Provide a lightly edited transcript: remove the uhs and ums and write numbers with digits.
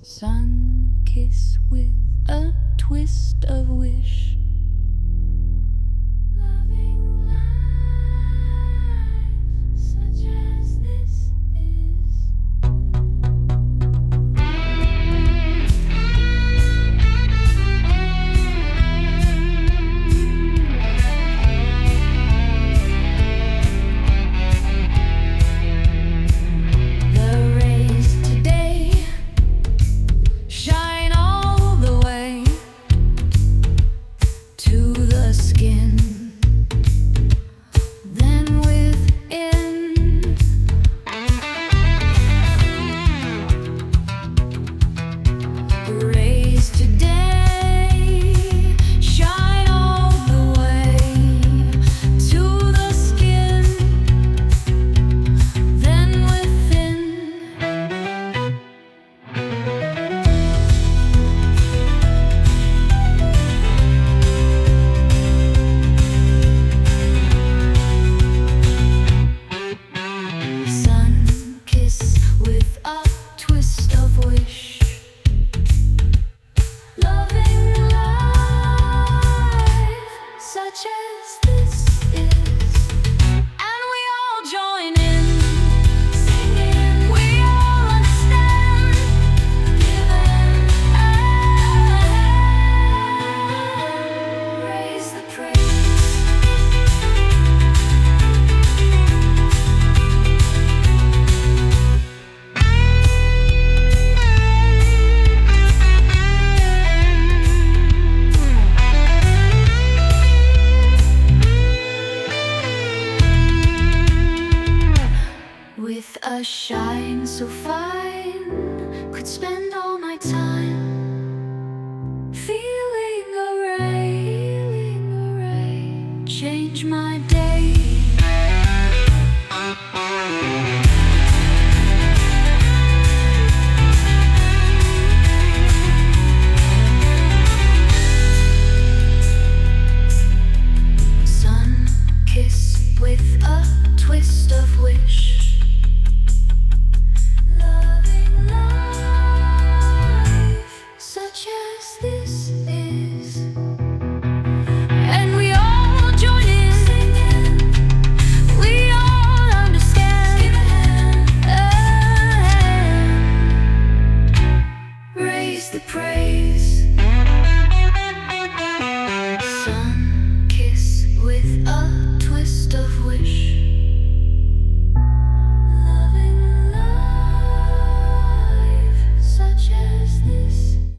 Sun kiss with a twist of wish. Loving life such as this is. The rays today shine all the way to the skin. Then within, the rays today shine all the way to the skin. Then within, sun kiss with a twist of wish. Loving life such as this is. And we all join in, singing. We all understand, giving and raise the praise. With a shine so fine, could spend all my time feeling a ray, change my day. Sun kiss with a twist of wish. Loving life such as this is. And we all join in, singing. We all understand, give a hand, raise the praise.